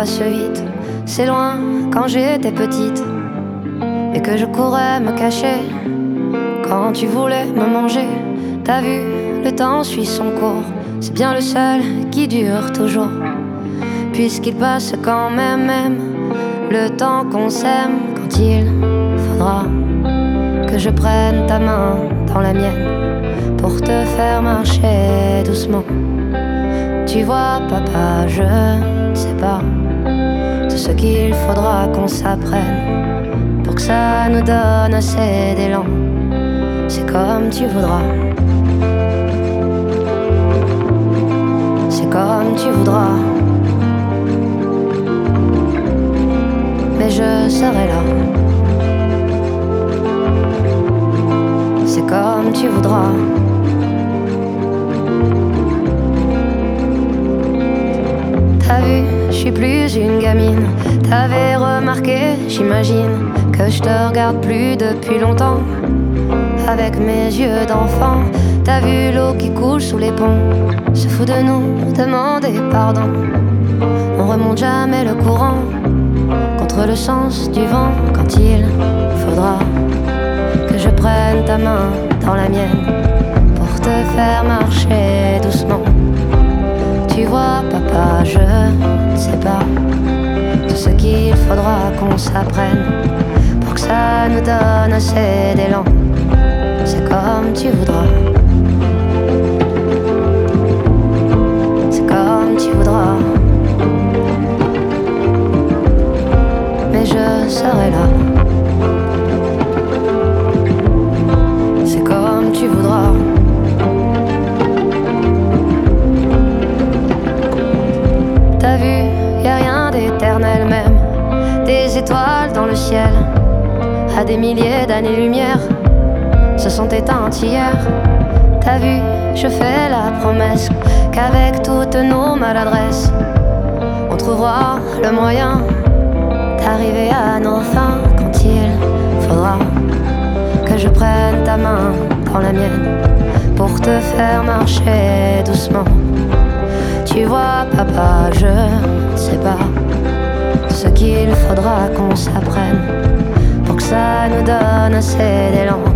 passe vite. C'est loin quand j'étais petite et que je courais me cacher quand tu voulais me manger. T'as vu, le temps suit son cours. C'est bien le seul qui dure toujours, puisqu'il passe quand même le temps qu'on s'aime. Quand il faudra que je prenne ta main dans la mienne pour te faire marcher doucement. Tu vois papa, je ne sais pas tout ce qu'il faudra qu'on s'apprenne pour que ça nous donne assez d'élan. C'est comme tu voudras, c'est comme tu voudras, mais je serai là. C'est comme tu voudras. T'as vu, je suis plus une gamine. T'avais remarqué, j'imagine, que je te regarde plus depuis longtemps avec mes yeux d'enfant. T'as vu l'eau qui coule sous les ponts, se fout de nous, demander pardon. On remonte jamais le courant contre le sens du vent. Quand il faudra que je prenne ta main dans la mienne pour te faire marcher doucement. Tu vois papa, je ne sais pas tout ce qu'il faudra qu'on s'apprenne pour que ça nous donne assez d'élan. C'est comme tu voudras, c'est comme tu voudras, mais je serai là. C'est comme tu voudras. T'as vu, y'a rien d'éternel même. Des étoiles dans le ciel, à des milliers d'années-lumière, se sont éteintes hier. T'as vu, je fais la promesse qu'avec toutes nos maladresses, on trouvera le moyen d'arriver à nos fins. Quand il faudra que je prenne ta main dans la mienne pour te faire marcher doucement. Tu vois papa, je ne sais pas ce qu'il faudra qu'on s'apprenne pour que ça nous donne assez d'élan.